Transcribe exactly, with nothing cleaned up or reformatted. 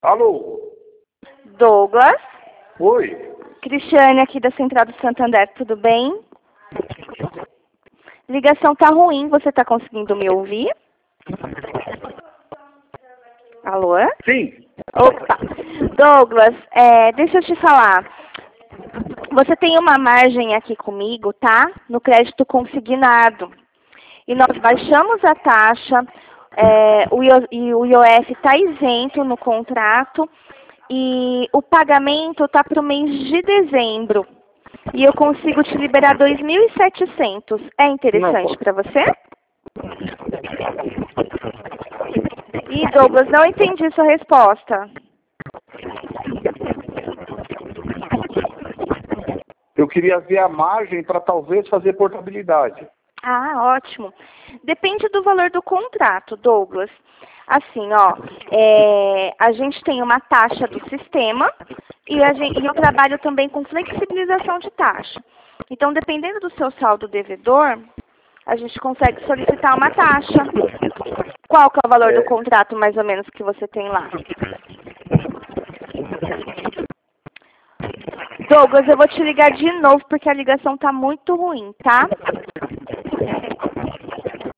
Alô? Douglas? Oi? Cristiane aqui da Central do Santander, tudo bem? Ligação tá ruim, você tá conseguindo me ouvir? Alô? Sim. Opa! Douglas, é, deixa eu te falar. Você tem uma margem aqui comigo, tá? No crédito consignado. E nós baixamos a taxa, é, o I O F está isento no contrato e o pagamento está para o mês de dezembro. E eu consigo te liberar dois mil e setecentos. É interessante para você? Ih, Douglas, não entendi sua resposta. Eu queria ver a margem para talvez fazer portabilidade. Ah, ótimo. Depende do valor do contrato, Douglas. Assim, ó, é, a gente tem uma taxa do sistema e, a gente, e eu trabalho também com flexibilização de taxa. Então, dependendo do seu saldo devedor, a gente consegue solicitar uma taxa. Qual que é o valor É. do contrato, mais ou menos, que você tem lá? Douglas, eu vou te ligar de novo porque a ligação tá muito ruim, tá?